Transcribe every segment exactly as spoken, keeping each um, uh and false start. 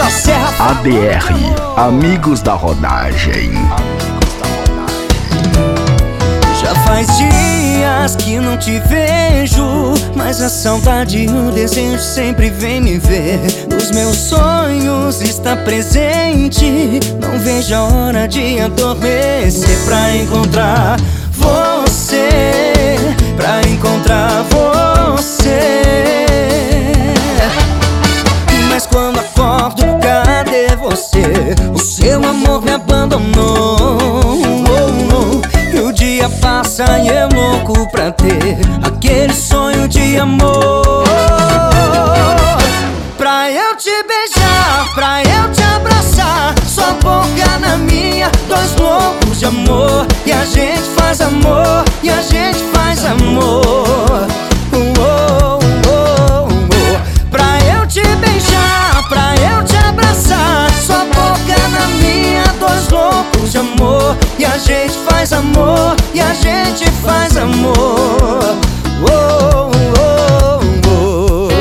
A D R, Amigos da Rodagem. Já faz dias que não te vejo, mas a saudade e o desejo sempre vem me ver. Nos meus sonhos está presente, não vejo a hora de adormecer pra encontrar você, pra encontrar você. Mas quando acordo, cadê você? O seu amor me abandonou. E o dia passa e eu louco pra ter aquele sonho de amor. Pra eu te beijar, pra eu te abraçar, sua boca na minha, dois loucos de amor. E a gente faz amor, e a gente faz amor. Oh, oh, oh, oh. Pra eu te beijar, pra eu te abraçar, sua boca na minha, dois loucos de amor. E a gente faz amor, e a gente faz amor. Oh, oh, oh.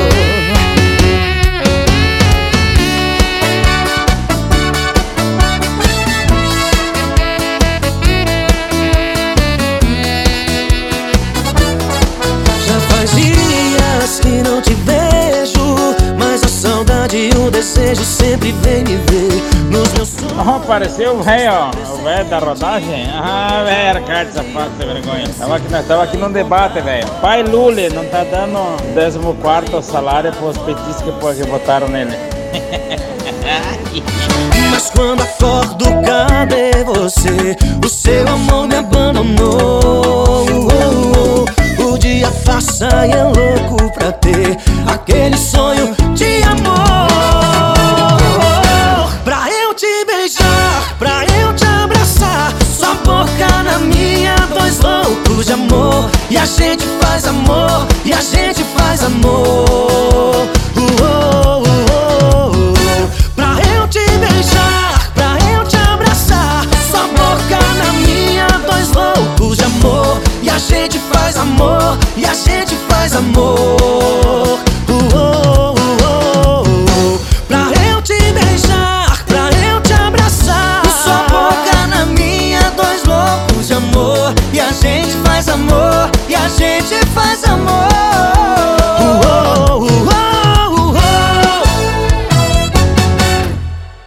Já faz dias que não te vejo, mas a saudade e o desejo sempre vem me ver nos meus sonhos. Oh, apareceu o velho, ó, o velho da rodagem. Ah, velho, Arcade safado, sem vergonha. Tava aqui, nós tava aqui num debate, velho. Pai Lula não tá dando décimo quarto salário pros petistas que botaram nele. Mas quando acordo, cadê você? O seu amor me abandonou. O dia passa e é louco pra ter aquele sonho de amor. Pra eu te beijar, pra eu te abraçar, sua boca na minha, dois loucos de amor. E a gente faz amor, e a gente faz amor. Uh, oh, uh, oh, oh. Pra eu te beijar, pra eu te abraçar, sua boca na minha, dois loucos de amor. E a gente faz amor, e a gente faz amor.